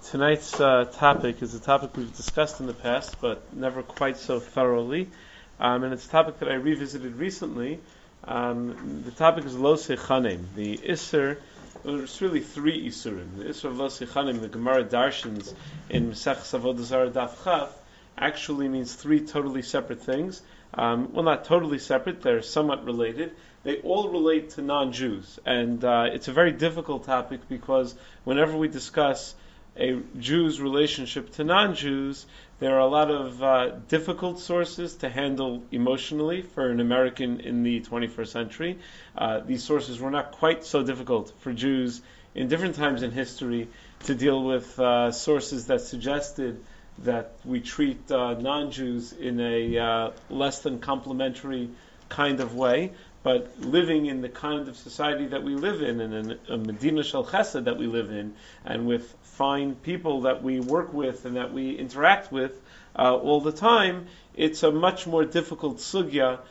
Tonight's topic is a topic we've discussed in the past, but never quite so thoroughly. And it's a topic that I revisited recently. The topic is Lo Sechanim. The Isser, there's really three Isurim. The Isser of Lo Sechanim, the Gemara Darshans in Maseches Avodah Zarah Daf Chaf, actually means three totally separate things. Well, not totally separate, they're somewhat related. They all relate to non-Jews. And it's a very difficult topic because whenever we discuss a Jew's relationship to non-Jews, there are a lot of difficult sources to handle emotionally for an American in the 21st century. These sources were not quite so difficult for Jews in different times in history to deal with sources that suggested that we treat non-Jews in a less than complimentary kind of way. But living in the kind of society that we live in, and in a Medina Shel Chesed that we live in, and with fine people that we work with and that we interact with all the time, it's a much more difficult sugya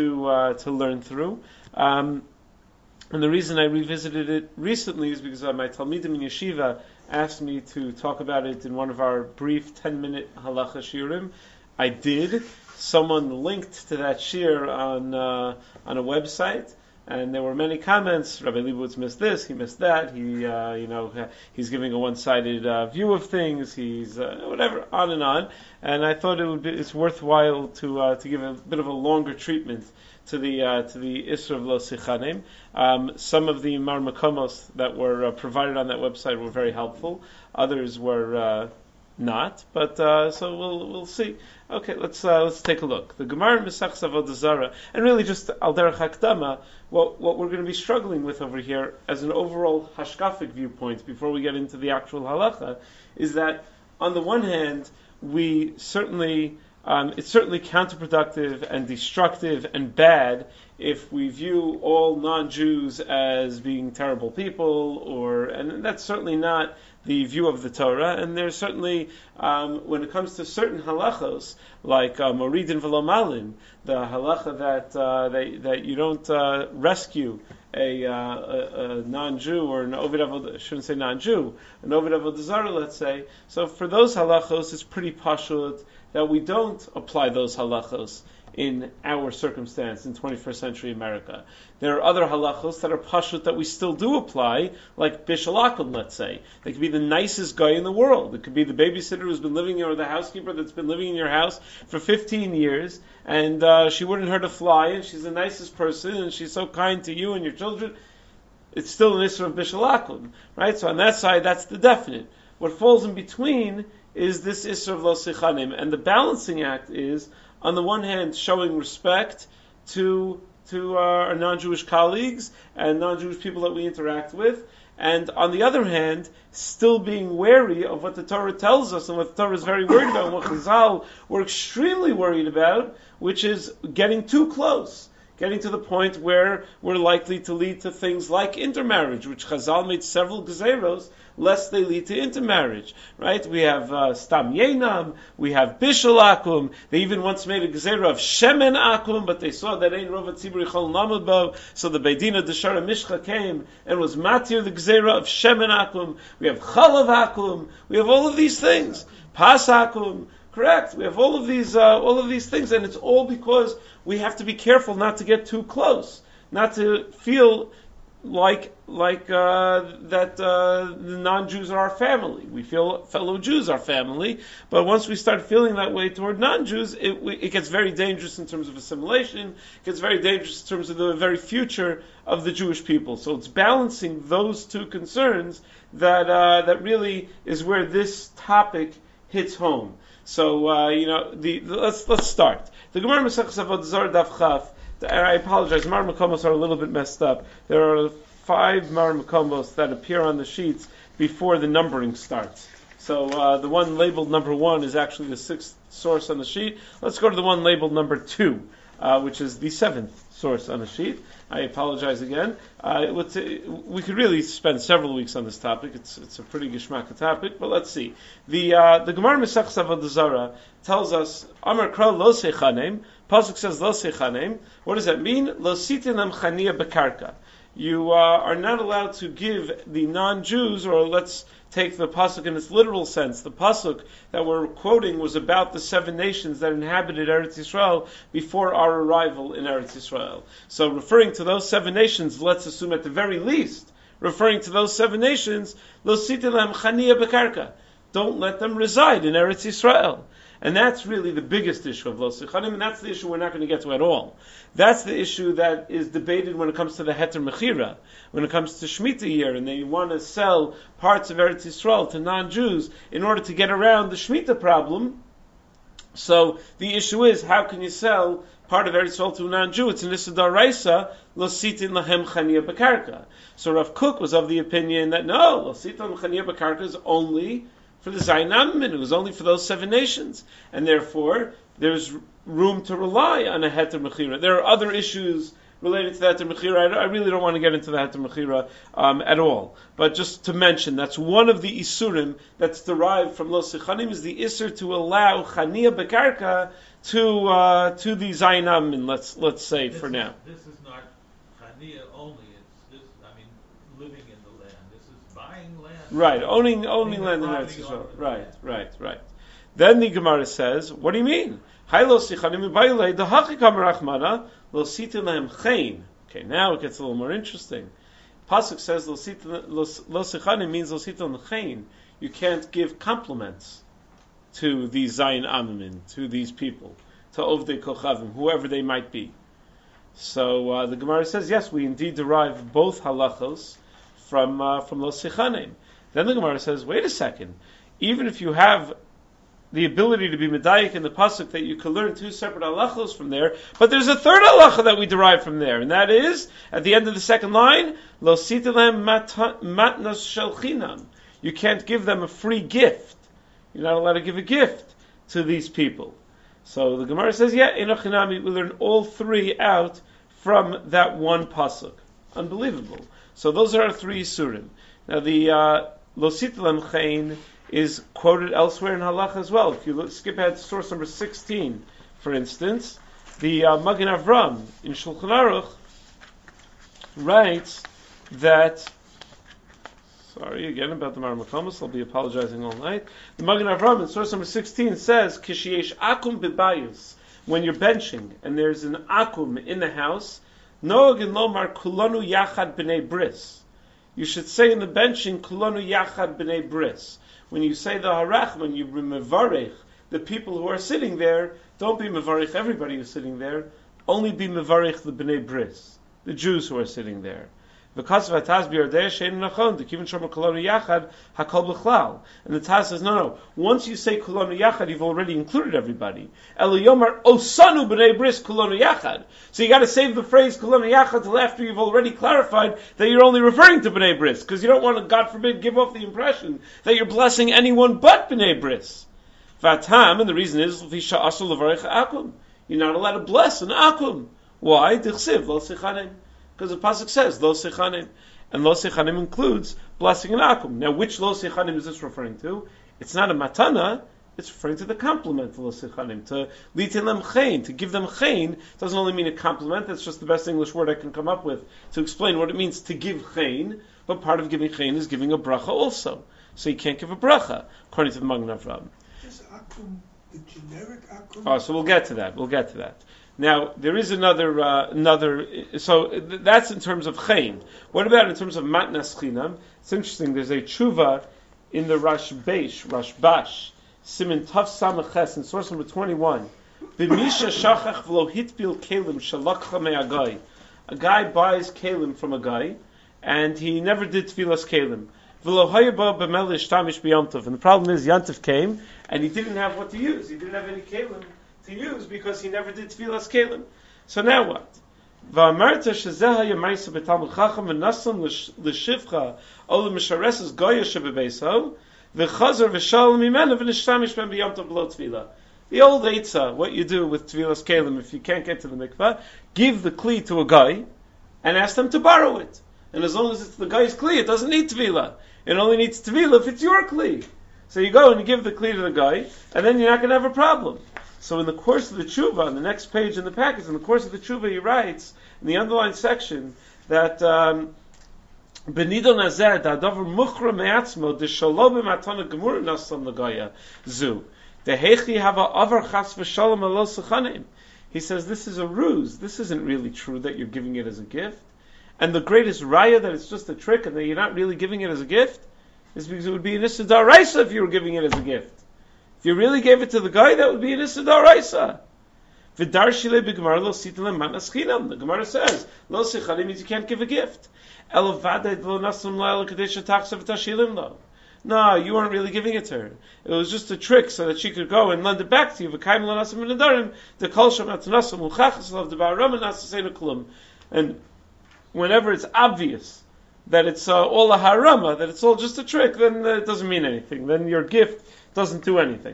to learn through. And the reason I revisited it recently is because my Talmidim in Yeshiva asked me to talk about it in one of our brief 10-minute halacha shiurim. I did. Someone linked to that shir on a website, and there were many comments. Rabbi Leibowitz missed this, he missed that. He's giving a one-sided view of things. He's whatever, on and on. And I thought it's worthwhile to give a bit of a longer treatment to the Isra of Lo Sechanim. Some of the marmakomos that were provided on that website were very helpful. Others were not, but so we'll see. Okay, let's take a look. The Gemara in Maseches Avodah Zarah, and really just al derech hakdama, what we're going to be struggling with over here as an overall hashkafic viewpoint before we get into the actual halacha, is that on the one hand, we certainly it's certainly counterproductive and destructive and bad if we view all non-Jews as being terrible people, and that's certainly not the view of the Torah. And there's certainly, when it comes to certain halachos, like Moridin V'lo Malin, the halacha that you don't rescue a non-Jew or an Ovid Avodah, I shouldn't say non-Jew, an Ovid Avodah Zarah, let's say. So for those halachos, it's pretty pashut that we don't apply those halachos in our circumstance in 21st century America. There are other halachos that are pashut that we still do apply, like bishul akum, let's say. They could be the nicest guy in the world. It could be the babysitter who's been living here, or the housekeeper that's been living in your house for 15 years, and she wouldn't hurt a fly, and she's the nicest person, and she's so kind to you and your children. It's still an issue of bishul akum, right? So on that side, that's the definite. What falls in between is this Isser of Lo Sechanim, and the balancing act is, on the one hand, showing respect to our non-Jewish colleagues and non-Jewish people that we interact with, and on the other hand, still being wary of what the Torah tells us and what the Torah is very worried about, and what Chazal were extremely worried about, which is getting too close. Getting to the point where we're likely to lead to things like intermarriage, which Chazal made several gezeros, lest they lead to intermarriage, right? We have Stam Yenam, we have Bishul Akum, they even once made a gezerah of Shemen Akum, but they saw that Ein Rova Tzibur Yichol Lamud Bo, so the Beidina Deshara Mishcha came and was matir the gezerah of Shemen Akum. We have Chalav Akum, we have all of these things. Pas Akum, correct. We have all of these things, and it's all because we have to be careful not to get too close, not to feel like that the non-Jews are our family. We feel fellow Jews are family, but once we start feeling that way toward non-Jews, it gets very dangerous in terms of assimilation. It gets very dangerous in terms of the very future of the Jewish people. So it's balancing those two concerns that really is where this topic hits home. So let's start. The Gemara Maseches Avodah Zarah Daf Chaf. I apologize. Mar Makomos are a little bit messed up. There are 5 Mar Makomos that appear on the sheets before the numbering starts. So the one labeled number 1 is actually the 6th source on the sheet. Let's go to the one labeled number 2, which is the 7th source on the sheet. I apologize again. We could really spend several weeks on this topic. It's a pretty geshmaka topic, but let's see. The Gemara Maseches Avodah Zarah tells us Amar Kra Lo Sechanim. Pasuk says Lo Sechanim. What does that mean? Lo sitinam chaniya bekarka. you are not allowed to give the non-Jews, or let's take the pasuk in its literal sense. The pasuk that we're quoting was about the 7 nations that inhabited Eretz Yisrael before our arrival in Eretz Yisrael. So referring to those 7 nations, let's assume at the very least, referring to those 7 nations, Lo sitilem chaniya bekarka. Don't let them reside in Eretz Yisrael. And that's really the biggest issue of Lo Sechanim, and that's the issue we're not going to get to at all. That's the issue that is debated when it comes to the Heter Mechira, when it comes to Shemitah year, and they want to sell parts of Eretz Yisrael to non-Jews in order to get around the Shemitah problem. So the issue is, how can you sell part of Eretz Yisrael to a non-Jew? It's an Issa D'Oraisa, Lo sitin lahem chaniya bekarka. So Rav Kook was of the opinion that no, Lo sitin chaniya bekarka is only for the Zayin Ammin. It was only for those 7 nations. And therefore, there's room to rely on a Heter Mechira. There are other issues related to the Heter Mechira. I really don't want to get into the Heter Mechira at all. But just to mention, that's one of the Isurim that's derived from Lo Sechanim, is the Isur to allow Chaniya Bekarka to the Zayin Ammin, let's say, for now. This is not Chaniya only. Living in the land. This is buying land. Right, owning land in Eretz Yisrael. Right. Then the Gemara says, what do you mean? Okay, now it gets a little more interesting. Pasuk says, Lo sichanim means Lo sitil chayin. You can't give compliments to these Zayin Amim, to these people, to Ovdei Kochavim, whoever they might be. So the Gemara says, yes, we indeed derive both halachos from Lo Sechanim. Then the Gemara says, wait a second, even if you have the ability to be medayik in the pasuk that you can learn 2 separate halachos from there, but there's a third halacha that we derive from there, and that is, at the end of the second line, Lo sitilem matnas shel chinam. You can't give them a free gift. You're not allowed to give a gift to these people. So the Gemara says, yeah, Enoch Hinami, we learn all 3 out from that one pasuk. Unbelievable. So those are our 3 Yisurim. Now the Lo sitilem chayin is quoted elsewhere in Halach as well. If you skip ahead to source number 16, for instance, the Magen Avram in Shulchan Aruch writes that, sorry again about the Mar Makamas, I'll be apologizing all night. The Magen Avram in source number 16 says, Kishiyesh akum bibayus, when you're benching and there's an akum in the house, Noag and Lomar kulanu yachad b'nei bris. You should say in the benching, kulanu yachad b'nei bris. When you say the harach, when you mevarech the people who are sitting there, don't be mevarech everybody who's sitting there, only be mevarech the b'nei bris, the Jews who are sitting there. And the Taz says, no. Once you say kulonu yachad, you've already included everybody. Eliyomar osanu b'nei bris kulonu yachad. So you got to save the phrase kulonu yachad till after you've already clarified that you're only referring to b'nei bris, because you don't want to, God forbid, give off the impression that you're blessing anyone but b'nei bris. Vatam, and the reason is v'isha asul levarech akum. You're not allowed to bless an akum. Why? Dichsiv lo sichanim. Because the pasuk says Lo Sechanim, and Lo Sechanim includes blessing an akum. Now, which Lo Sechanim is this referring to? It's not a matana; it's referring to the compliment to Lo Sechanim, to litin them chayin, to give them chayin. Doesn't only mean a compliment. That's just the best English word I can come up with to explain what it means to give chayin. But part of giving chayin is giving a bracha also. So you can't give a bracha according to the Magen Avram. Is akum the generic akum? Oh, so we'll get to that. Now, there is another, so that's in terms of chayin. What about in terms of matnas chinam? It's interesting, there's a tshuva in the Rashbash, Simin Taf Samaches, in source number 21. B'misha shachach v'lo hitbil kelim shalakcha me'agai. A guy buys kelim from a guy, and he never did tfilas kelim. V'lo hayaba b'melish tamish b'yamtov. And the problem is, Yantiv came, and he didn't have what to use. He didn't have any kelim to use because he never did tfilas kelim. So now what? V'amarta shezeha yemaisa b'talmud chacham v'nasam l'shivcha o l'mishareses goya shebebeso v'chazar v'shalom imena v'nishtamish ben b'yamtov b'lo tefila. The old Eitzah, what you do with tfilas kelim if you can't get to the mikvah, give the kli to a guy and ask them to borrow it. And as long as it's the guy's kli, it doesn't need tefillah. It only needs tefillah if it's your kli. So you go and you give the kli to the guy, and then you're not going to have a problem. So in the course of the tshuva, on the next page in the package, in the course of the tshuva, he writes, in the underlined section, that Benidon Azeh Dadavar Muchra Me'atzmo the Shalom Matana Gemur Nasam Lagaya Zu the Hechi Hava Avar Chas V'Shalom Alos Sechanim. He says this is a ruse. This isn't really true that you're giving it as a gift. And the greatest raya that it's just a trick and that you're not really giving it as a gift is because it would be an Issa D'Oraisa if you were giving it as a gift. If you really gave it to the guy, that would be an Issa D'Oraisa. V'darshile b'gemara lo sitilem matnas chinam. The Gemara says, lo sechanim means you can't give a gift. Elavadei lo nasam la'el kadesha tachsa v'tashilim lo. No, you weren't really giving it to her. It was just a trick so that she could go and lend it back to you. V'kaim lo nasam v'nadarim, the kol sham atnasam l'chachas lo v'debar raman nasasena klum. And whenever it's obvious that it's all a harama, that it's all just a trick, then it doesn't mean anything. Then your gift doesn't do anything.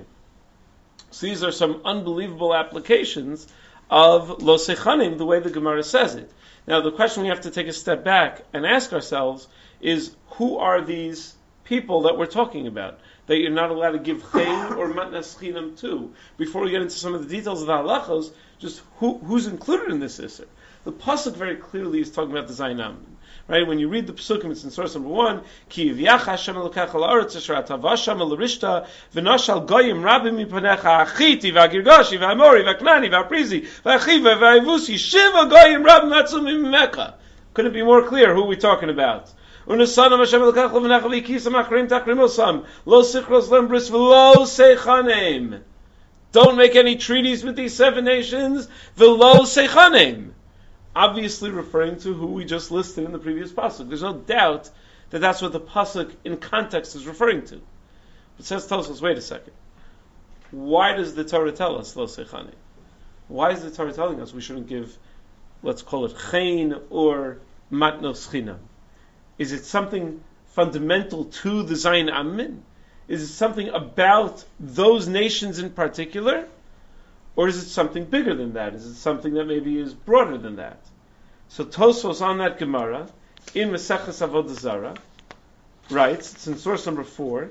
So these are some unbelievable applications of lo sechanim, the way the Gemara says it. Now the question we have to take a step back and ask ourselves is, who are these people that we're talking about, that you're not allowed to give chen or matnas chinam to? Before we get into some of the details of the halachos, just who's included in this issur? The pasuk very clearly is talking about the Zayin. Right? When you read the Pesukim, it's in source number 1, Ki Yivyacha Hashem Elokech Al Haaretz Asher Atava Sham El Rishta V'Nashal Goyim Rabim Mipanecha Achiti V'Girgashi V'Amori V'Knani V'Aprizi V'Achiva V'Avusi Shiva Goyim Rabim Matzum Mimeka. Couldn't be more clear who we're talking about. Unesanam Hashem Elokech L'V'Necha V'Yikisam Achrim Takrimosam Lo Sichros Lembris V'Lo Sechanem. Don't make any treaties with these 7 nations. V'Lo Sechanem. Obviously referring to who we just listed in the previous pasuk. There's no doubt that that's what the pasuk in context is referring to. But says Tosfos, wait a second. Why does the Torah tell us lo seichane? Why is the Torah telling us we shouldn't give, let's call it chen or matnos chinam? Is it something fundamental to the Zayin Amin? Is it something about those nations in particular? Or is it something bigger than that? Is it something that maybe is broader than that? So Tosfos on that Gemara, in Maseches Avodah Zarah, writes, it's in source number 4,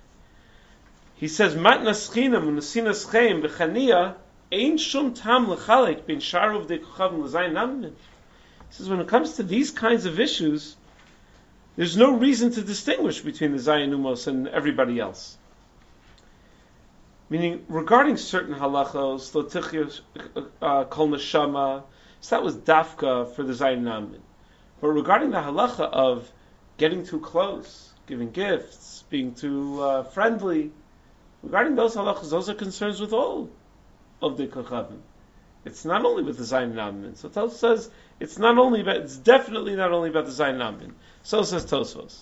he says, Matnas chinam u'nesinas cheim b'chaniya ein shum tam l'chalek bin sharuv de kochavim l'zayin namin. He says, when it comes to these kinds of issues, there's no reason to distinguish between the Zayin Umos and everybody else. Meaning, regarding certain halachos, lotichya kol neshama, so that was dafka for the Zayin Namin. But regarding the halacha of getting too close, giving gifts, being too friendly, regarding those halachos, those are concerns with all of the kochavim. It's not only with the Zayin Namin. So Tosfos says it's definitely not only about the Zayin Namin. So says Tosfos.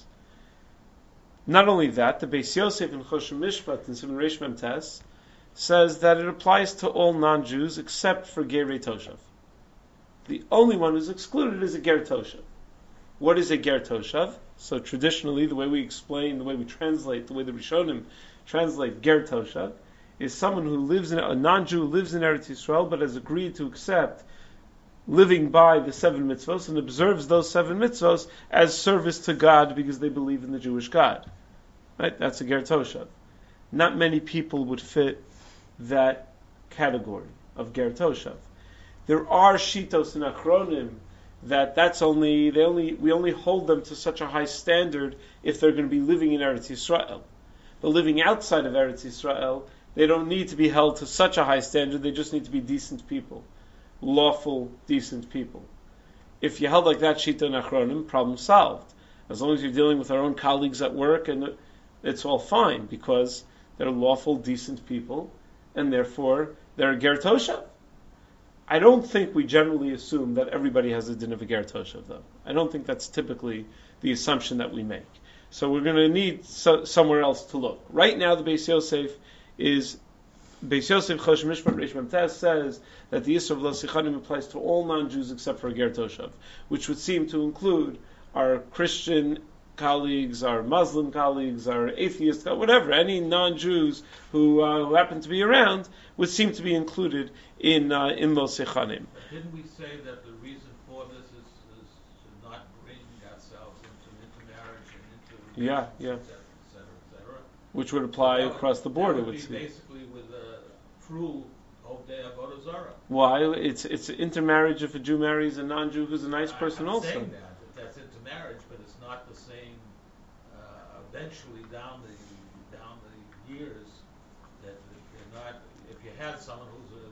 Not only that, the Beis Yosef in Choshen Mishpat in Siman Reish Mem Tes says that it applies to all non-Jews except for Gerei Toshav. The only one who's excluded is a Ger Toshav. What is a Ger Toshav? So traditionally, the way we explain, the way we translate, the way the Rishonim translate Ger Toshav is someone who lives a non-Jew who lives in Eretz Yisrael but has agreed to accept living by the 7 mitzvos and observes those 7 mitzvos as service to God because they believe in the Jewish God. Right? That's a Ger Toshav. Not many people would fit that category of Ger Toshav. There are shitos and achronim we only hold them to such a high standard if they're going to be living in Eretz Yisrael. But living outside of Eretz Yisrael, they don't need to be held to such a high standard, they just need to be decent people. Lawful, decent people. If you held like that, shita and achronim, problem solved. As long as you're dealing with our own colleagues at work, and it's all fine, because they're lawful, decent people, and therefore they're a Ger Toshav. I don't think we generally assume that everybody has a din of a Ger Toshav, though. I don't think that's typically the assumption that we make. So we're going to need somewhere else to look. Right now, the Beis Yosef Choshen Mishpat Reish Mem Tes says that the Yisur of Lo Sechanim applies to all non-Jews except for a Ger Toshav, which would seem to include our Christian colleagues, our Muslim colleagues, our atheist, whatever, any non-Jews who happen to be around would seem to be included in Lo Sechanim. Didn't we say that the reason for this is to not bring ourselves into intermarriage and into et cetera, et cetera? Which would apply across the board, that it would be seem. Basically with a true Odeh Avodah Zarah. Why? It's intermarriage if a Jew marries a non-Jew who's a nice person I'm also. saying that, intermarriage, but it's not the same. Eventually, down the years, that they're not. If you have someone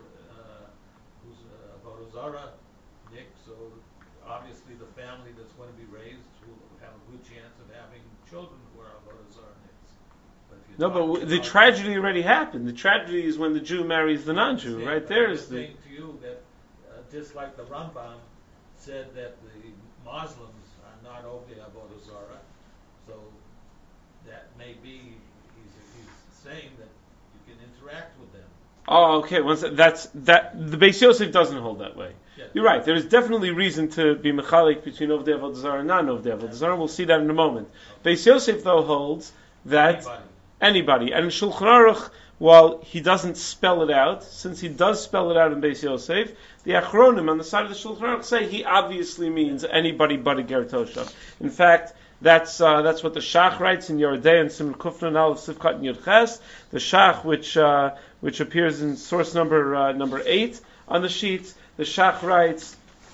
who's a Avodah Zarah, Nick, so obviously the family that's going to be raised will have a good chance of having children who are Avodah Zarah Nicks. No, but the tragedy already happened. The tragedy is when the Jew marries the non-Jew. Right there is the. I'm saying to you that just like the Rambam said that the Muslims are not Ovdei Avodah Zarah, so that may be he's saying that you can interact with them. Oh, okay. The Beis Yosef doesn't hold that way. Yes. You're right. There is definitely reason to be mechalik between Ovdei Avodah Zarah and non-Ovdei Avodah Zarah. We'll see that in a moment. Beis Yosef though holds that anybody. And in Shulchan Aruch, while he doesn't spell it out, since he does spell it out in Beis Yosef, the Achronim on the side of the Shulchan Aruch say he obviously means anybody but a Ger Toshav. In fact, that's what the Shach writes in Yoredei and Simon Kufnan Aleph Sivkat and Yud Ches. The Shach, which appears in source number 8 on the sheet, the Shach writes,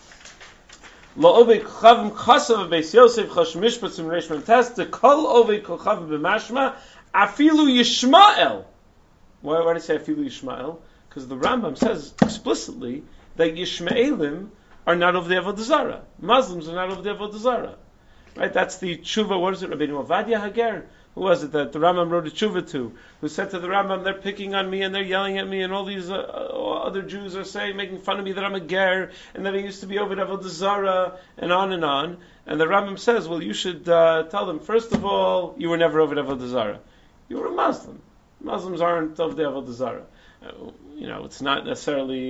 La'ovei chavim chasav Beis Yosef chash mishpatzim reishman test the kol ovei kol chavim b'mashma afilu Yishmael. Why did I say afilu Yishmael? Because the Rambam says explicitly that Yishmaelim are not of the Avodah Zarah. Muslims are not of the Avodah Zarah. Right? That's the tshuva. What is it? Rabbeinu Ovadia Hager. Who was it that the Rambam wrote a tshuva to? Who said to the Rambam, they're picking on me and they're yelling at me, and all these other Jews are saying, making fun of me that I'm a ger and that I used to be over Avodah Zarah, and on and on. And the Rambam says, well, you should tell them, first of all, you were never over Avodah Zarah. You were a Muslim. Muslims aren't of the Avodah Zarah. It's not necessarily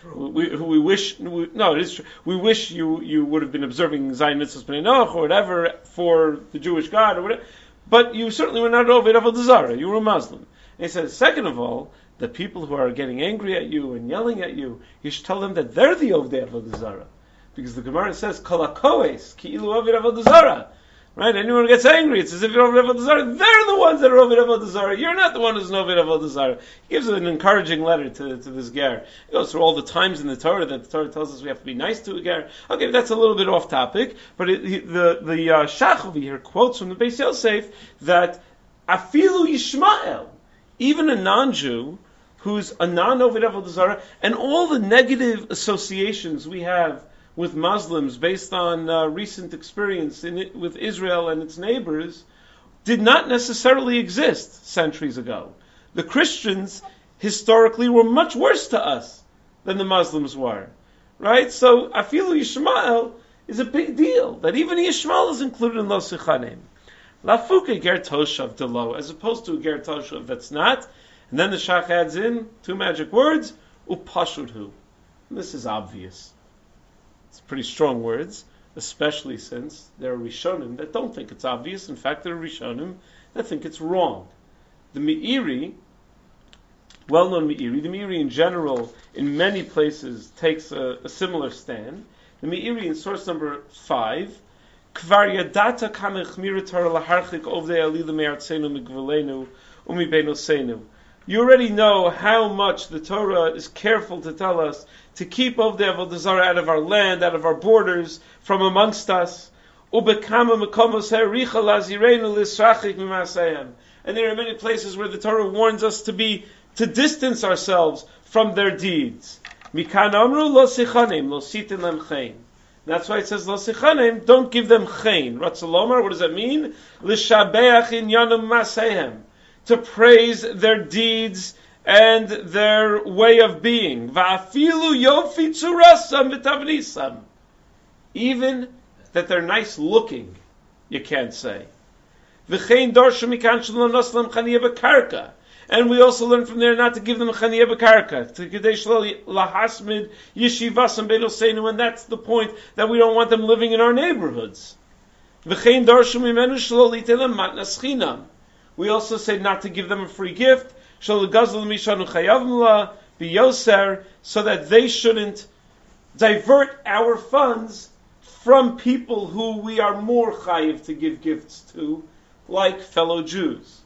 we wish. No, it is true. We wish you would have been observing Zayin Mitzvahs B'nai Noach or whatever for the Jewish God or whatever. But you certainly were not over Avodah Zarah. You were a Muslim. And he says, second of all, the people who are getting angry at you and yelling at you, you should tell them that they're the Ovdei Avodah Zarah, because the Gemara says Kol HaKohes Ki'ilu Ovdei Avodah Zarah. Right? Anyone who gets angry, it's as if you're over Avodah Zarah. They're the ones that are over Avodah Zarah. You're not the one who's over Avodah Zarah. He gives an encouraging letter to this ger. He goes through all the times in the Torah that the Torah tells us we have to be nice to a ger. Okay, that's a little bit off topic, but the Shach over here quotes from the Beis Yosef that afilu Yishmael, even a non-Jew who's a non-over Avodah Zarah, and all the negative associations we have with Muslims based on recent experience with Israel and its neighbors did not necessarily exist centuries ago. The Christians historically were much worse to us than the Muslims were. Right? So Afilu Yishmael is a big deal, that even Yishmael is included in Lo Sichanim. Lafuke Ger Toshav Delo, as opposed to a Ger Toshav that's not. And then the Shach adds in 2 magic words, Upashudhu. This is obvious. It's pretty strong words, especially since there are Rishonim that don't think it's obvious. In fact, there are Rishonim that think it's wrong. The Meiri, well-known Meiri, the Meiri in general, in many places, takes a similar stand. The Meiri in source number 5, Kvar yadata kama chmira Torah laharchik ovdei alila me'artzenu migvalenu umibenosenu. You already know how much the Torah is careful to tell us to keep Ovdei Avodah Zarah out of our land, out of our borders, from amongst us. And there are many places where the Torah warns us to distance ourselves from their deeds. That's why it says lo sichanim, don't give them chen. Ratzalomar, what does that mean? L'shabeach inyanum masehem, to praise their deeds and their way of being. Va'afilu yofi tzurasam v'tavnisam. Even that they're nice looking, you can't say. V'chein dorsha mikan shalom noslam chaniyah b'karka. And we also learn from there not to give them chaniyah b'karka. To kedei shlo lahasmid yeshivasam beinosenu, and that's the point, that we don't want them living in our neighborhoods. V'chein dorsha mimenu shlo litelem matnas chinam. We also say not to give them a free gift, so that they shouldn't divert our funds from people who we are more chayiv to give gifts to, like fellow Jews.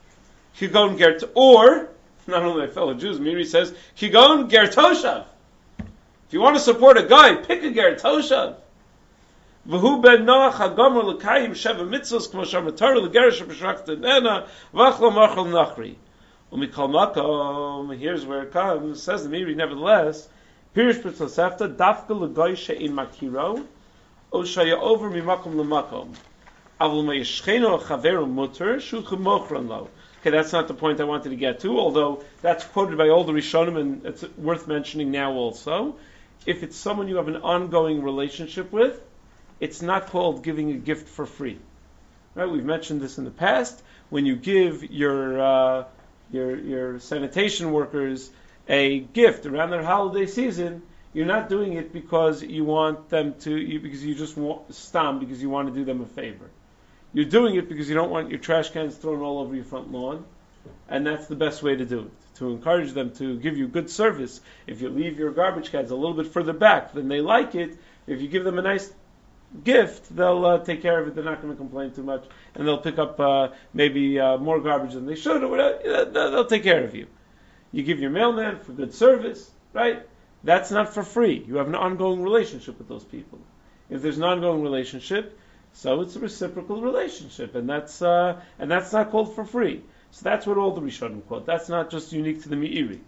Or, not only like fellow Jews, Miri says, Kigon Ger Toshav. If you want to support a guy, pick a Ger Toshav. V'hu ben Noach hagomer l'kayim sheva mitzvos kmo shama Torah l'gerish b'shrakta nena v'achlo machal nachri. Umikol makom, here's where it comes, says the Meiri, nevertheless, Pirish b'tosefta dafka l'goy she'in makiro o shaya over mimakom l'makom. Avul me'yishcheno chaveru muter shu ch'mochran lo. Okay, that's not the point I wanted to get to, although that's quoted by all the Rishonim, and it's worth mentioning now also. If it's someone you have an ongoing relationship with, it's not called giving a gift for free. Right? We've mentioned this in the past. When you give your sanitation workers a gift around their holiday season, you're not doing it because you want them to, because you just want because you want to do them a favor. You're doing it because you don't want your trash cans thrown all over your front lawn, and that's the best way to do it. To encourage them to give you good service. If you leave your garbage cans a little bit further back, then they like it. If you give them a nice gift, they'll take care of it. They're not going to complain too much, and they'll pick up maybe more garbage than they should, or whatever. They'll take care of you. You give your mailman for good service, right? That's not for free. You have an ongoing relationship with those people. If there's an ongoing relationship, so it's a reciprocal relationship, and that's not called for free. So that's what all the Rishonim quote. That's not just unique to the Meiri.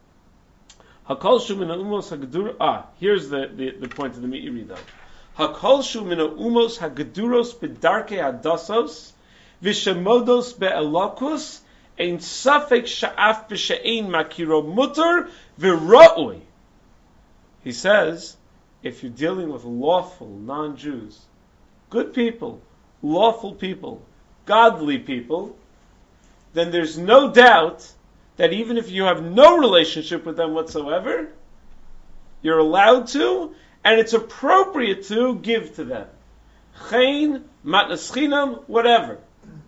Hakol shu min umos hagedura. Here's the point of the Meiri though. Hakol shu min umos hageduros bedarkei hadasos v'shemodos be'elokus ein safek sha'af b'she'ein makiro muter v'ra'ui. He says, if you're dealing with lawful non-Jews, good people, lawful people, godly people, then there's no doubt that even if you have no relationship with them whatsoever, you're allowed to, and it's appropriate to give to them. Chayin, matnas chinam, whatever.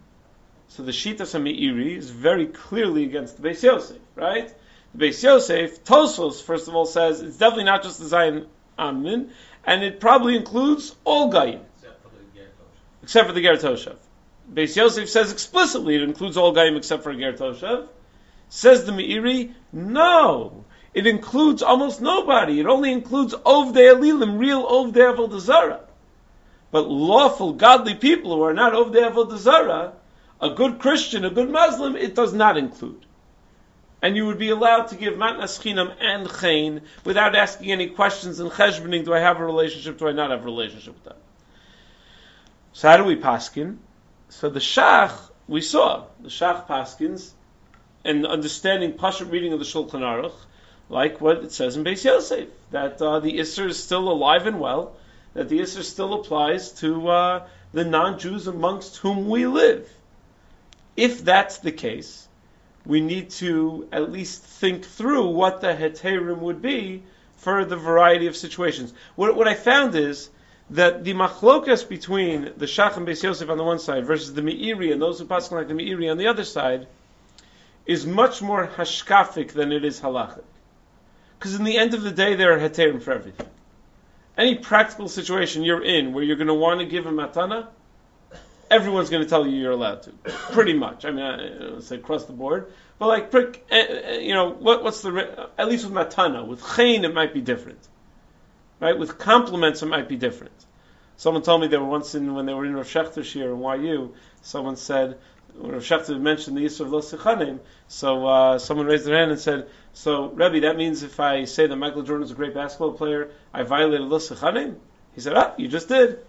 So the Shitas HaMeiri is very clearly against the Beis Yosef, right? The Beis Yosef, Tosfos, first of all, says it's definitely not just the Zayin Amnin, and it probably includes all Gayim. Except for the Ger Toshav. Beis Yosef says explicitly it includes all Gayim except for a Ger Toshav. Says the Meiri, no. It includes almost nobody. It only includes Ovdei Elilim, real Ovdei Avodah Zarah. But lawful, godly people who are not Ovdei Avodah Zarah, a good Christian, a good Muslim, it does not include. And you would be allowed to give matnas chinam and chayin without asking any questions and cheshboning, do I have a relationship, do I not have a relationship with them? So how do we paskin? So the Shach, we saw, the Shach paskins, and understanding Pashat reading of the Shulchan Aruch, like what it says in Beis Yosef, that the Isser is still alive and well, that the Isser still applies to the non-Jews amongst whom we live. If that's the case, we need to at least think through what the heterim would be for the variety of situations. What I found is that the machlokas between the Shach and Beis Yosef on the one side versus the Meiri and those who pass like the Meiri on the other side is much more hashkafic than it is halachic. Because in the end of the day, there are heterim for everything. Any practical situation you're in where you're going to want to give a matana, everyone's going to tell you you're allowed to. Pretty much. I mean, I don't say across the board. But like, what's the, at least with matana, with chayin it might be different. Right? With compliments it might be different. Someone told me they were once when they were in Rav Shechter's shir in YU, someone said, when Rav Shechter mentioned the Yisur of Lo Sechanim, so someone raised their hand and said, so Rebbe, that means if I say that Michael Jordan is a great basketball player, I violated Lo Sechanim? He said, you just did.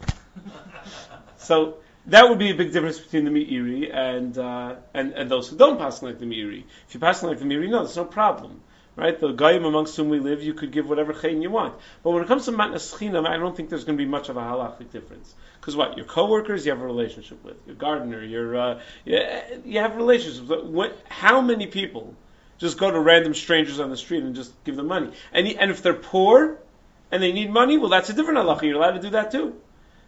So that would be a big difference between the Meiri and those who don't pass like the Meiri. If you pass like the Meiri, no, there's no problem. Right? The Goyim amongst whom we live, you could give whatever chayin you want. But when it comes to matnas chinam, I don't think there's going to be much of a halachic difference. Because what? Your coworkers, you have a relationship with. Your gardener, you have relationships with. How many people just go to random strangers on the street and just give them money? And if they're poor and they need money, well, that's a different halacha. You're allowed to do that too.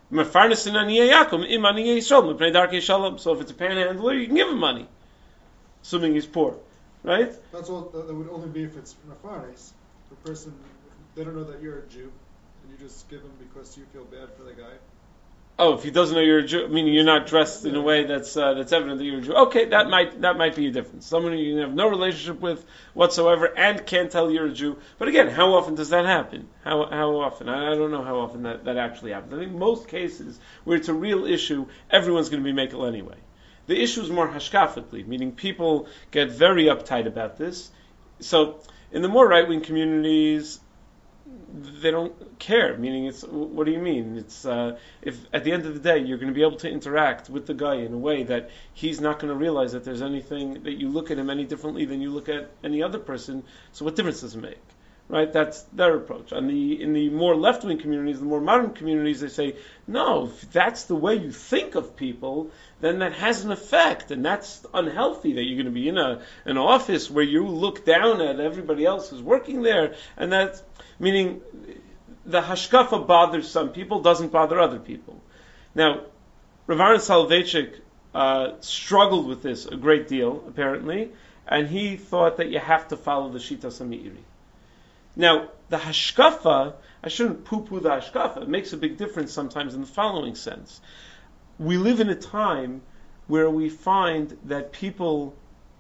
So if it's a panhandler, you can give him money, assuming he's poor. Right? That's all. That would only be if it's mafaris. The person, they don't know that you're a Jew, and you just give them because you feel bad for the guy. Oh, if he doesn't know you're a Jew, meaning you're not dressed in a way that's evident that you're a Jew. Okay, that might be a difference. Someone you have no relationship with whatsoever and can't tell you're a Jew. But again, how often does that happen? How often? I don't know how often that actually happens. I think most cases where it's a real issue, everyone's going to be makel anyway. The issue is more hashkafically, meaning people get very uptight about this. So in the more right-wing communities, they don't care. Meaning, it's what do you mean? It's if at the end of the day you're going to be able to interact with the guy in a way that he's not going to realize that there's anything that you look at him any differently than you look at any other person. So what difference does it make? Right? That's their approach. In the more left-wing communities, the more modern communities, they say, no, if that's the way you think of people, then that has an effect, and that's unhealthy. That you're going to be in an office where you look down at everybody else who's working there, and that's meaning the hashkafa bothers some people, doesn't bother other people. Now, Rav Aaron Soloveitchik struggled with this a great deal, apparently, and he thought that you have to follow the Shitas HaMeiri. Now, the hashkafa, I shouldn't poo-poo the hashkafa. It makes a big difference sometimes in the following sense. We live in a time where we find that people,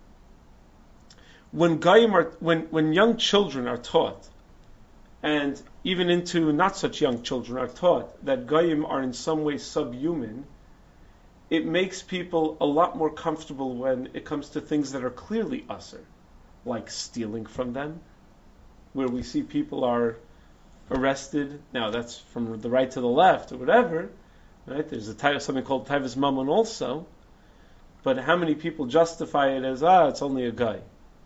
when young children are taught, and even into not such young children are taught that Goyim are in some way subhuman, it makes people a lot more comfortable when it comes to things that are clearly usher, like stealing from them, where we see people are arrested. Now that's from the right to the left or whatever, right? There's something called Taivas Mammon also, but how many people justify it as, it's only a guy?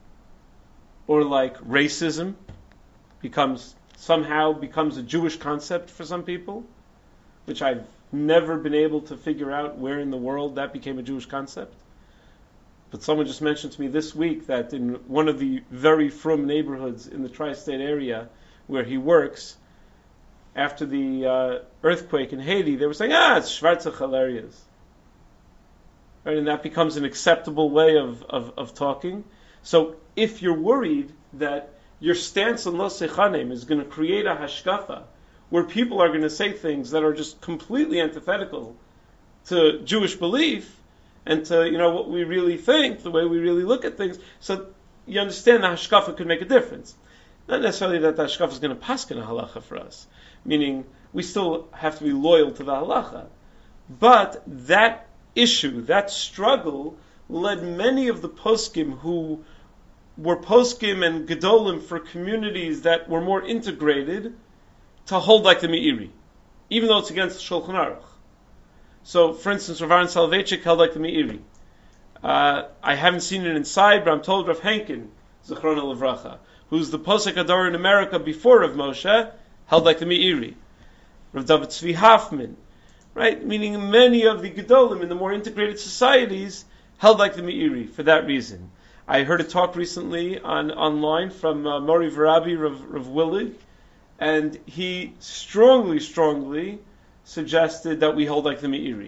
Or like racism somehow becomes a Jewish concept for some people, which I've never been able to figure out where in the world that became a Jewish concept. But someone just mentioned to me this week that in one of the very frum neighborhoods in the tri-state area where he works, after the earthquake in Haiti, they were saying, it's Schwarze Chalerias. Right, and that becomes an acceptable way of talking. So if you're worried that your stance on Lo Sechanim is going to create a hashkafa where people are going to say things that are just completely antithetical to Jewish belief and to what we really think, the way we really look at things, so you understand the hashkafa could make a difference. Not necessarily that the hashkafa is going to paskin a halacha for us, meaning we still have to be loyal to the halacha. But that issue, that struggle, led many of the poskim who were poskim and gedolim for communities that were more integrated to hold like the Meiri, even though it's against the Shulchan Aruch. So, for instance, Rav Aaron Soloveitchik held like the Meiri. I haven't seen it inside, but I'm told Rav Henkin, Zechrona Levracha, who's the posek ador in America before Rav Moshe, held like the Meiri. Rav David Tzvi Hoffman, right? Meaning many of the gedolim in the more integrated societies held like the Meiri for that reason. I heard a talk recently online from Mori Varabi, Rav Willig, and he strongly suggested that we hold like the Meiri.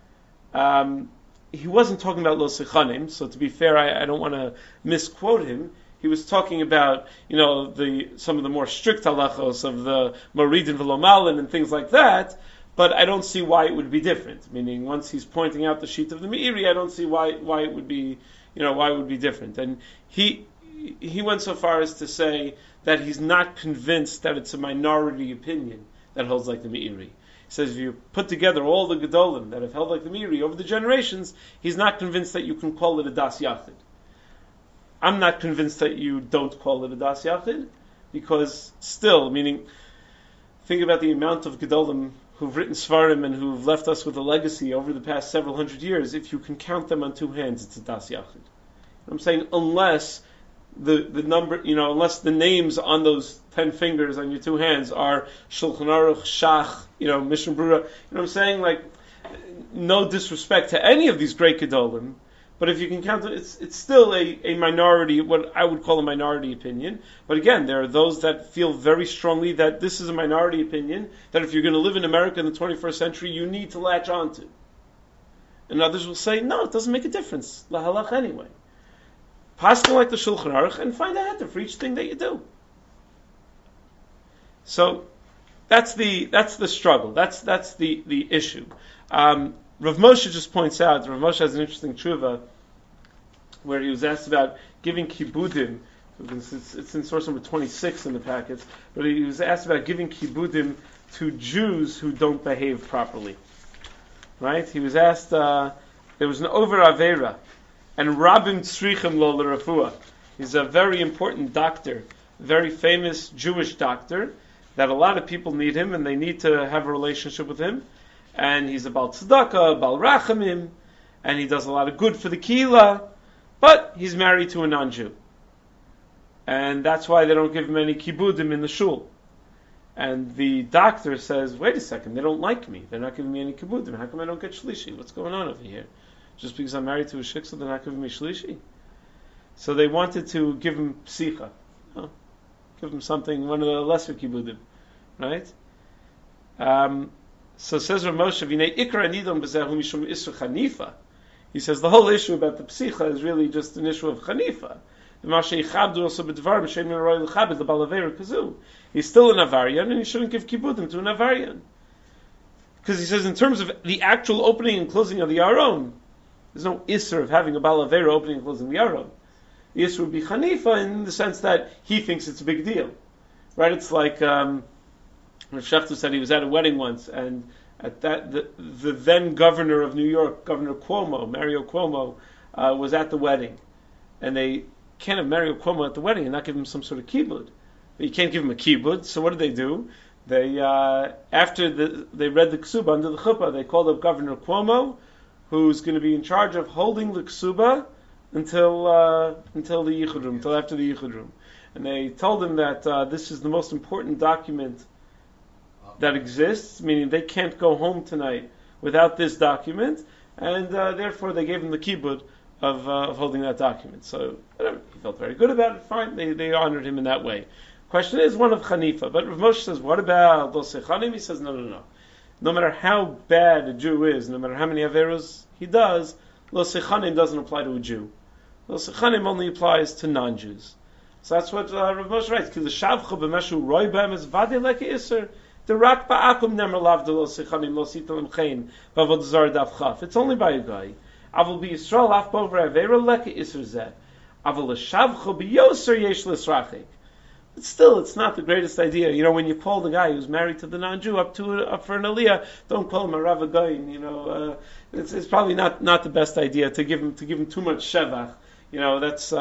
He wasn't talking about Lo Sechanim, so to be fair, I don't want to misquote him. He was talking about, some of the more strict halachos of the Moridin V'Lomalin and things like that, but I don't see why it would be different. Meaning, once he's pointing out the sheet of the Meiri, I don't see why it would be, why it would be different. And he went so far as to say that he's not convinced that it's a minority opinion that holds like the Meiri. He says if you put together all the Gedolim that have held like the Meiri over the generations, he's not convinced that you can call it a Das Yachid. I'm not convinced that you don't call it a Das Yachid, because still, meaning, think about the amount of Gedolim who've written Svarim and who've left us with a legacy over the past several hundred years. If you can count them on two hands, it's a Das Yachid. I'm saying unless the number, unless the names on those 10 fingers on your two hands are Shulchan Aruch, Shach, Mishnah Brura. I'm saying, like, no disrespect to any of these great Gedolim, but if you can count it, it's still a minority, what I would call a minority opinion. But again, there are those that feel very strongly that this is a minority opinion, that if you're going to live in America in the 21st century, you need to latch onto. And others will say, no, it doesn't make a difference. La halach anyway. Paskin like the Shulchan Aruch and find a heter for each thing that you do. So, that's the struggle. That's the issue. Rav Moshe just points out. Rav Moshe has an interesting tshuva where he was asked about giving kibudim. It's in source number 26 in the packets, but he was asked about giving kibudim to Jews who don't behave properly. Right? He was asked. There was an over avera, and Rabim Tzrichem lo l'rafua. He's a very important doctor, very famous Jewish doctor, that a lot of people need him, and they need to have a relationship with him. And he's a Bal Tzedakah, Bal Rachamim, and he does a lot of good for the Kehillah, but he's married to a non-Jew. And that's why they don't give him any kibudim in the shul. And the doctor says, wait a second, they don't like me. They're not giving me any kibudim. How come I don't get shlishi? What's going on over here? Just because I'm married to a shiksa, they're not giving me shlishi? So they wanted to give him psicha. Give him something, one of the lesser kibudim. Right? So says Rav Moshe, V'nei ikra nidon b'zehu mishum isur chanifa. He says the whole issue about the psicha is really just an issue of chanifa. He's still an avarian, and he shouldn't give kibudim to an avarian. Because he says in terms of the actual opening and closing of the aron, there's no isser of having a balavera opening and closing the aron. The isser would be chanifa in the sense that he thinks it's a big deal. Right? It's like Rav Shechter said he was at a wedding once, and at that the then governor of New York, Governor Cuomo, Mario Cuomo, was at the wedding, and they can't have Mario Cuomo at the wedding and not give him some sort of kibbud. But you can't give him a kibbud. So what do? They after they read the ksuba under the chuppah, they called up Governor Cuomo, who's going to be in charge of holding the ksuba until the yichud room, until after the yichud room. And they told him that this is the most important document that exists, meaning they can't go home tonight without this document, and therefore they gave him the kibbud of holding that document. So he felt very good about it. Fine, they honored him in that way. Question is one of Chanifa, but Rav Moshe says, what about Lo Sechanim? He says, no. No matter how bad a Jew is, no matter how many averos he does, Lo Sechanim doesn't apply to a Jew. Lo Sechanim only applies to non-Jews. So that's what Rav Moshe writes. Ki l'shavcha b'meshu roi b'em es vade leke iser. Derak ba'akum nemer lav de Lo Sechanim lo sitalem chen b'avod zar daf chaf. It's only by a guy. Aval b'Yisrael af bover avera leke iser zeh. Aval l'shavcha b'yoser yesh l'srachik. But still, it's not the greatest idea. You know, when you call the guy who's married to the non-Jew up for an aliyah, don't call him a Rav Goyin. You know, it's probably not the best idea to give him too much shevach. You know, that's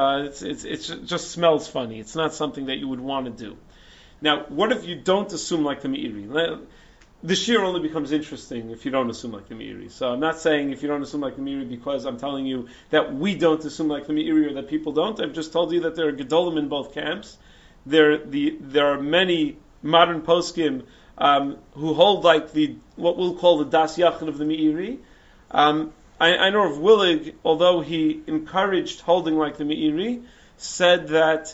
it just smells funny. It's not something that you would want to do. Now, what if you don't assume like the Meiri? The shir only becomes interesting if you don't assume like the Meiri. So I'm not saying if you don't assume like the Meiri because I'm telling you that we don't assume like the Meiri or that people don't. I've just told you that there are gedolim in both camps. There are many modern poskim who hold like what we'll call the das yachid of the Meiri. I know of Willig, although he encouraged holding like the Meiri, said that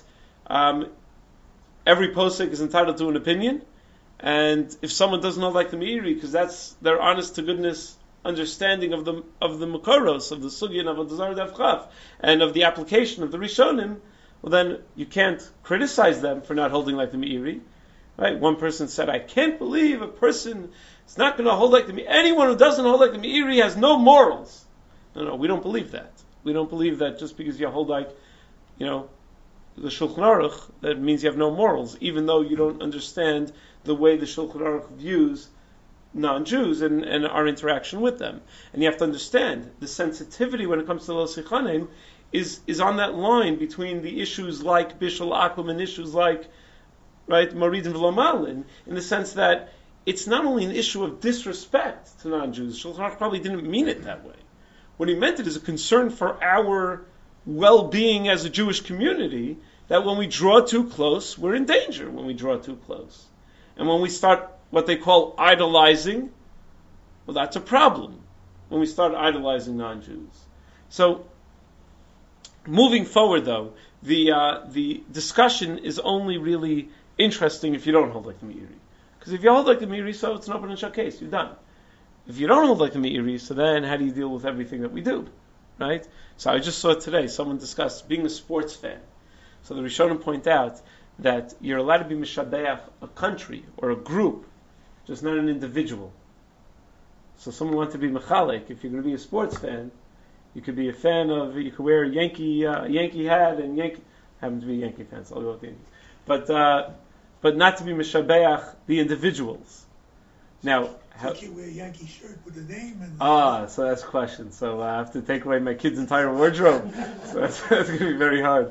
every posik is entitled to an opinion, and if someone doesn't hold like the Meiri, because that's their honest to goodness understanding of the Makoros, of the Sugyan of the Zar Davchaf, and of the application of the Rishonim, well then you can't criticize them for not holding like the Meiri. Right? One person said, I can't believe a person is not going to hold like the Meiri. Anyone who doesn't hold like the Meiri has no morals. No, we don't believe that. We don't believe that just because you hold like, the Shulchan Aruch, that means you have no morals, even though you don't understand the way the Shulchan Aruch views non-Jews and our interaction with them. And you have to understand, the sensitivity when it comes to Lo Sechanim is on that line between the issues like Bishul Akum and issues like, right, Moridin V'lo Malin, in the sense that it's not only an issue of disrespect to non-Jews. Shulchan Aruch probably didn't mean it that way. What he meant it is a concern for our well-being as a Jewish community, that when we draw too close, we're in danger when we draw too close. And when we start what they call idolizing, well, that's a problem, when we start idolizing non-Jews. So, moving forward though, the discussion is only really interesting if you don't hold like the Meiri. Because if you hold like the Meiri, so it's an open and shut case, you're done. If you don't hold like the Meiri, so then how do you deal with everything that we do? Right? So I just saw today, someone discussed being a sports fan. So the Rishonim point out that you're allowed to be mishabeach a country or a group just not an individual. So someone wants to be mechalik. If you're going to be a sports fan, you could be a fan of. You could wear a Yankee hat and happen to be Yankee fans. I'll go with the Yankees, but not to be mishabeach the individuals. Now, You can't wear a Yankee shirt with a name and. so that's a question. So I have to take away my kid's entire wardrobe. So that's going to be very hard.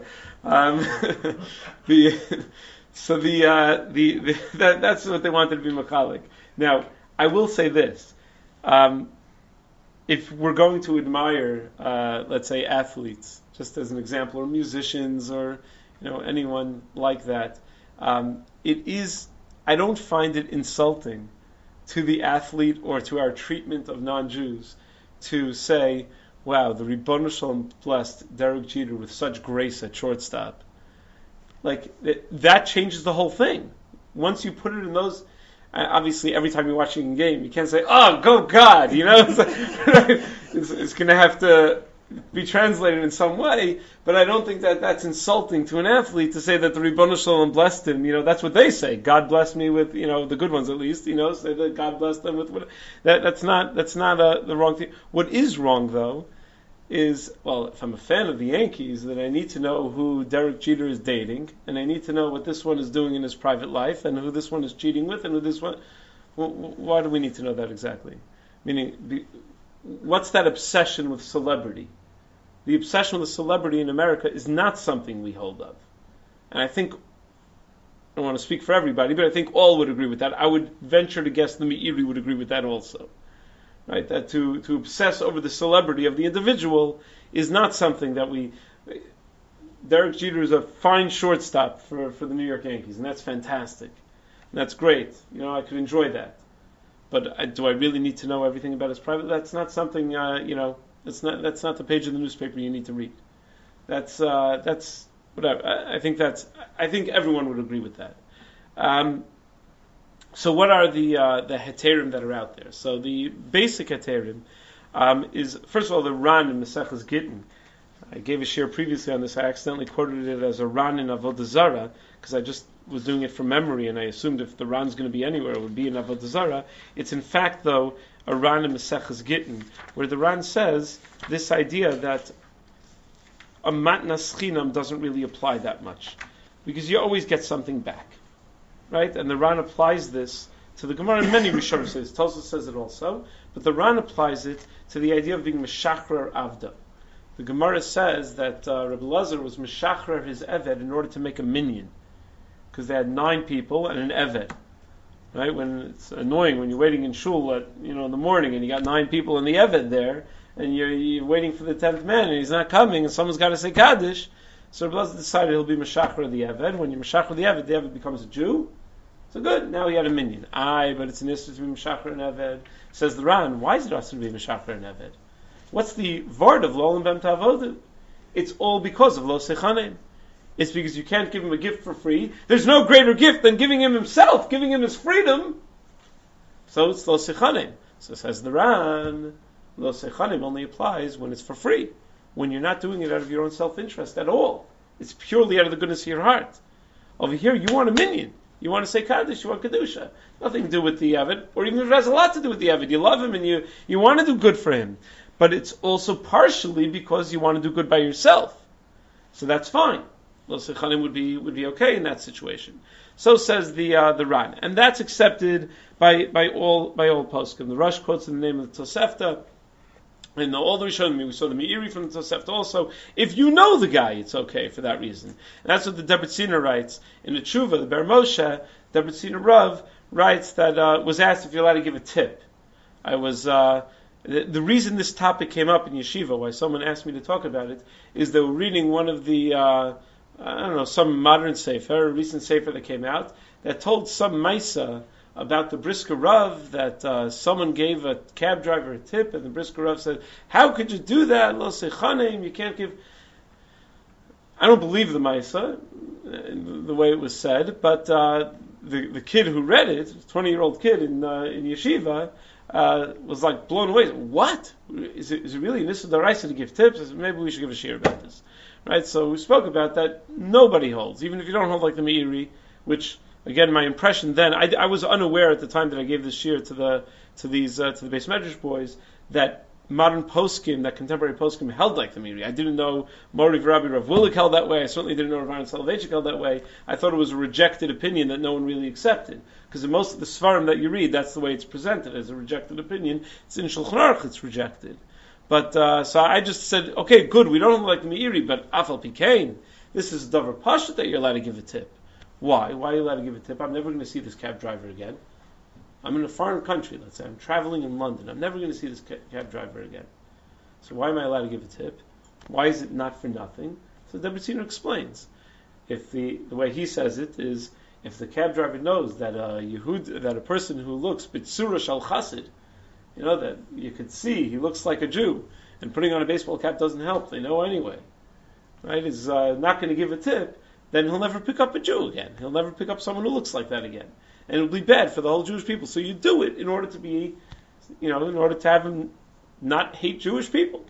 That's what they wanted to be mechalik. Now, I will say this. If we're going to admire, let's say, athletes, just as an example, or musicians, or anyone like that, I don't find it insulting to the athlete or to our treatment of non-Jews to say, wow, the Ribbon Shalom blessed Derek Jeter with such grace at shortstop. Like, that changes the whole thing. Once you put it in those, obviously every time you're watching a game, you can't say, oh, go God, it's going to have to be translated in some way, but I don't think that that's insulting to an athlete to say that the Ribbon Shalom blessed him. That's what they say. God blessed me with, the good ones at least. Say that God blessed them with what. That's not the wrong thing. What is wrong though is, well, if I'm a fan of the Yankees, then I need to know who Derek Jeter is dating, and I need to know what this one is doing in his private life, and who this one is cheating with, and who this one. Why do we need to know that exactly? Meaning, what's that obsession with celebrity? The obsession with celebrity in America is not something we hold of. And I think, I don't want to speak for everybody, but I think all would agree with that. I would venture to guess the Meiri would agree with that also. Right? That to obsess over the celebrity of the individual is not something that we... Derek Jeter is a fine shortstop for the New York Yankees, and that's fantastic. And that's great. I could enjoy that. But do I really need to know everything about his private? That's not something, that's not the page of the newspaper you need to read. That's whatever. I think everyone would agree with that. So what are the heterim that are out there? So the basic heterim is, first of all, the Ran in Maseches Gittin. I gave a share previously on this. I accidentally quoted it as a Ran in Avodah Zarah because I just was doing it from memory, and I assumed if the Ran's going to be anywhere, it would be in Avodah Zarah. It's in fact, though, a Ran in Maseches Gittin, where the Ran says this idea that a matnas chinam doesn't really apply that much, because you always get something back, right? And the Ran applies this to the Gemara, and many Rishonim say this. Tosfos says it also, but the Ran applies it to the idea of being meshachrer avda. The Gemara says that Rabbi Lazar was meshachrer his eved in order to make a minyan, because they had 9 people and an eved. Right? When it's annoying when you're waiting in shul in the morning and you got 9 people in the eved there, and you're waiting for the 10th man and he's not coming, and someone's got to say kaddish. So Rabbi Lazar decided he'll be meshachrer the eved. When you meshachrer the eved becomes a Jew. So good, now he had a minyan. But it's an issue to be meshachrer and eved. Says the Ran, why is it also to be meshachrer and eved? What's the vard of lo bem tavodu? It's all because of lo sechanim. It's because you can't give him a gift for free. There's no greater gift than giving him himself, giving him his freedom. So it's lo sechanim. So says the Ran, lo sechanim only applies when it's for free. When you're not doing it out of your own self-interest at all. It's purely out of the goodness of your heart. Over here, you want a minyan. You want to say Kaddish, you want Kedusha. Nothing to do with the Avid, or even if it has a lot to do with the Avid. You love him and you want to do good for him. But it's also partially because you want to do good by yourself. So that's fine. Lo sechanim would be okay in that situation. So says the Ran, and that's accepted by all poskim. The Rosh quotes in the name of the Tosefta, and all the Rishonim. We saw the Meiri from the Tosefta also. If you know the guy, it's okay for that reason. And that's what the Debretziner writes in the Tshuva, the Ber Moshe. Debretziner Rav writes that was asked if you're allowed to give a tip. The reason this topic came up in yeshiva, why someone asked me to talk about it, is they were reading one of the some modern sefer, a recent sefer that came out, that told some maisa about the Brisker Rav, that someone gave a cab driver a tip, and the Brisker Rav said, how could you do that? Lo sechanim, you can't give... I don't believe the maisa, the way it was said, but the kid who read it, 20-year-old kid in yeshiva, was like blown away. What? Is it really Nissa D'Oraisa to give tips? I said, maybe we should give a shir about this. Right? So we spoke about that. Nobody holds. Even if you don't hold like the Meiri, which again, my impression then, I was unaware at the time that I gave this shir to the Beis Medrash boys that modern poskim, that contemporary poskim held like the Meiri. I didn't know Mori Rabbi Rav Willig held that way. I certainly didn't know Rav Aaron Soloveitchik held that way. I thought it was a rejected opinion that no one really accepted. Because in most of the Svarim that you read, that's the way it's presented, as a rejected opinion. It's in Shulchan Aruch, it's rejected. But, so I just said, okay, good, we don't hold like the Meiri, but Afal Pikain, this is a Davar Pasha that you're allowed to give a tip. Why? Why are you allowed to give a tip? I'm never going to see this cab driver again. I'm in a foreign country, let's say. I'm traveling in London. I'm never going to see this cab driver again. So why am I allowed to give a tip? Why is it not for nothing? So the Rebbetziner explains. If the way he says it is, if the cab driver knows that a person who looks bitsura shal chassid, that you could see he looks like a Jew, and putting on a baseball cap doesn't help. They know anyway, right? Is not going to give a tip, then he'll never pick up a Jew again. He'll never pick up someone who looks like that again. And it'll be bad for the whole Jewish people. So you do it in order to be, in order to have him not hate Jewish people.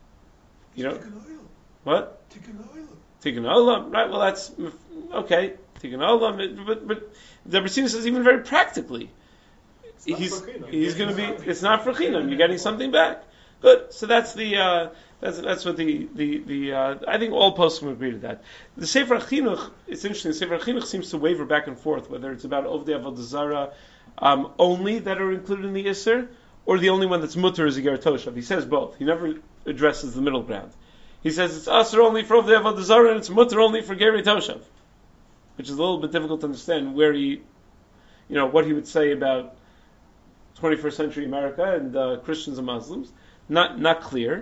What? Tikkun Olam. Right, well that's, okay, Tikkun Olam, but the Rebbetziner says even very practically, he's going to be, it's not for chinam, you're getting something back. Good, so that's that's what the I think all poskim agree to that. The Sefer HaChinuch, it's interesting, the Sefer HaChinuch seems to waver back and forth, whether it's about Ovdei Avodah Zarah only that are included in the Isser, or the only one that's mutter is a Ger Toshav. He says both. He never addresses the middle ground. He says it's Asr only for Ovdei Avodah Zarah, and it's mutter only for Ger Toshav, which is a little bit difficult to understand where he, what he would say about 21st century America and Christians and Muslims. Not clear.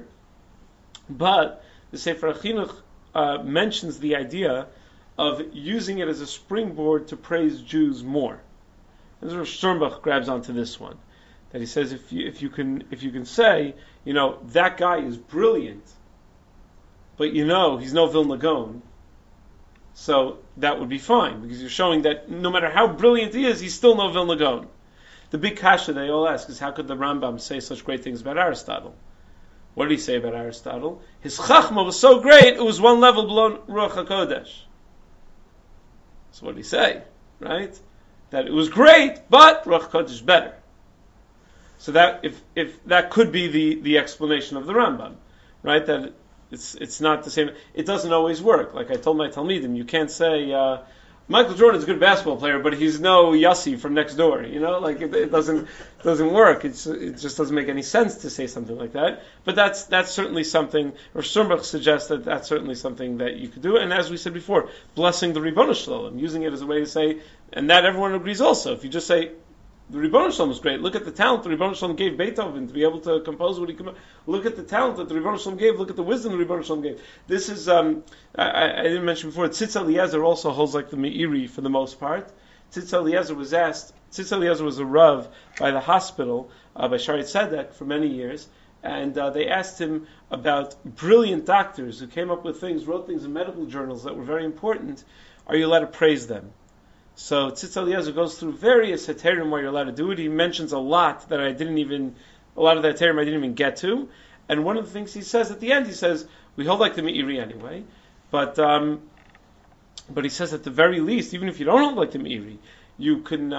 But the Sefer HaChinuch mentions the idea of using it as a springboard to praise Jews more. And Rosh Sternbach grabs onto this one, that he says if you can say, that guy is brilliant, but he's no Vilna Gaon, so that would be fine, because you're showing that no matter how brilliant he is, he's still no Vilna Gaon. The big kasha they all ask is, how could the Rambam say such great things about Aristotle? What did he say about Aristotle? His chachma was so great, it was one level below Ruach HaKodesh. So what did he say? Right? That it was great, but Ruach HaKodesh better. So that, if that could be the explanation of the Rambam, right? That it's not the same. It doesn't always work. Like I told my Talmidim, you can't say, Michael Jordan's a good basketball player, but he's no Yossi from next door. It doesn't work. It just doesn't make any sense to say something like that. But that's certainly something. Or Sternbach suggests that that's certainly something that you could do. And as we said before, blessing the Ribono Shalom, using it as a way to say, and that everyone agrees also. If you just say the Ribono Shalom was great, look at the talent the Ribono Shalom gave Beethoven to be able to compose what he composed. Look at the talent that the Ribono Shalom gave. Look at the wisdom the Ribono Shalom gave. This is, I didn't mention before, Tzitz Eliezer also holds like the Meiri for the most part. Tzitz Eliezer was a Rav by the hospital, by Shari Tzedek for many years, and they asked him about brilliant doctors who came up with things, wrote things in medical journals that were very important. Are you allowed to praise them? So Tzitz Eliezer goes through various heterim where you're allowed to do it. He mentions a lot that a lot of the heterim I didn't even get to. And one of the things he says at the end, he says, we hold like the Meiri anyway, but he says at the very least, even if you don't hold like the Meiri, you can,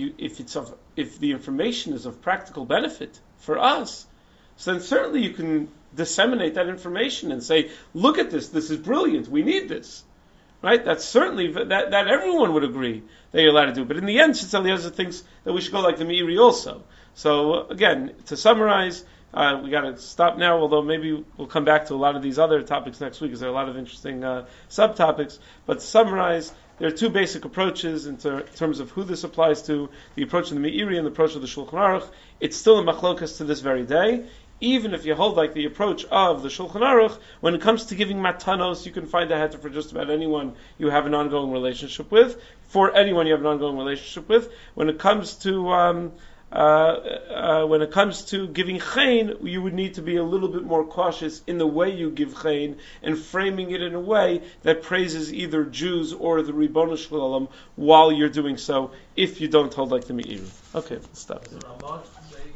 if the information is of practical benefit for us, so then certainly you can disseminate that information and say, look at this is brilliant, we need this. Right? That's certainly, that everyone would agree that you're allowed to do. But in the end, Tzitz Eliezer thinks that we should go like the Meiri also. So again, to summarize, we got to stop now, although maybe we'll come back to a lot of these other topics next week, because there are a lot of interesting subtopics. But to summarize, there are two basic approaches in terms of who this applies to, the approach of the Meiri and the approach of the Shulchan Aruch. It's still a machlokas to this very day. Even if you hold like the approach of the Shulchan Aruch, when it comes to giving matanos, you can find a heter for just about anyone you have an ongoing relationship with. For anyone you have an ongoing relationship with, when it comes to giving chayin, you would need to be a little bit more cautious in the way you give chayin and framing it in a way that praises either Jews or the Ribono Shalom while you're doing so. If you don't hold like the Meiri, okay, let's stop.